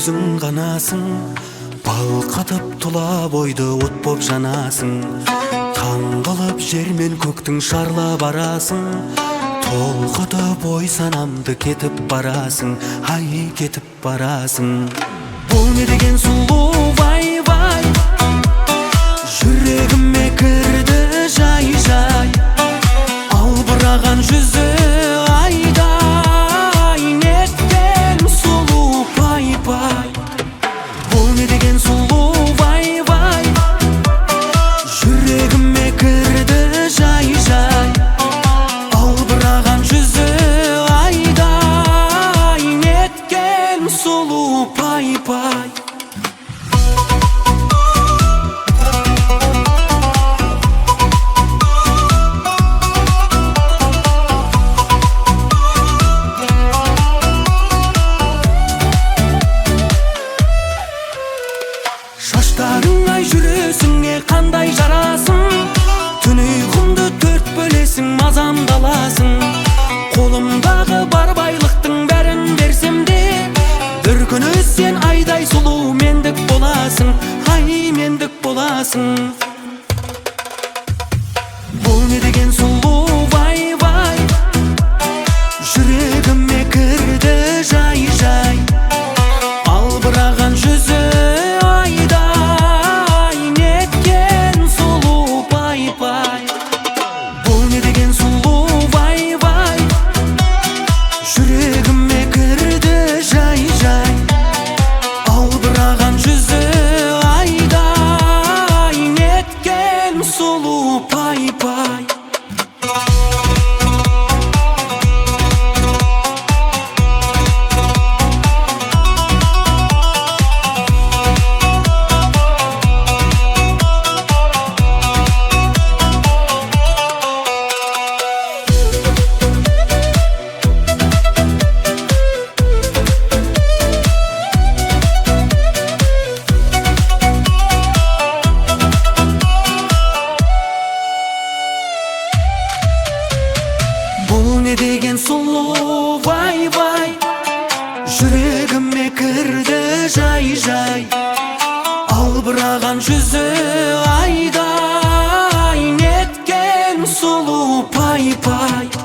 өзің ғанасың, балқытып тұла бойды от боп жанасың. Таң қылып жер мен көктің шарла барасың, толқытып ой санамды кетіп барасың, ай кетіп барасың. Бұл не деген сұлу вай вай, жүрегіме кірді жай жай, албыраған жүзі айдай, неткен сұлу пай пай. Бұл не деген сұлу вай вай, жүрегіме кірді жай жай, албыраған жүзі айдай, неткен сұлу пай пай. Шаштарыңай жүресіңе қандай жарасың, түн ұйқымды төрт бөлесің, мазамды аласың. Қолымдағы бар байлықтың бәрін берсем де, бір күні сен айдай сұлу мендік боласың, ай мендік боласың. Бұл не деген сұлу вай вай, жүрегіме кірді жай жай, албыраған жүзі айдай, неткен сұлу пай пай. Бұл не деген сұлу вай вай, жүрегіме кірді жай жай, албыраған жүзі айдай, неткен сұлу пай пай. Бұл не деген сұлу вай вай, жүрегіме кірді жай жай, албыраған жүзі айдай, неткен сұлу пай пай.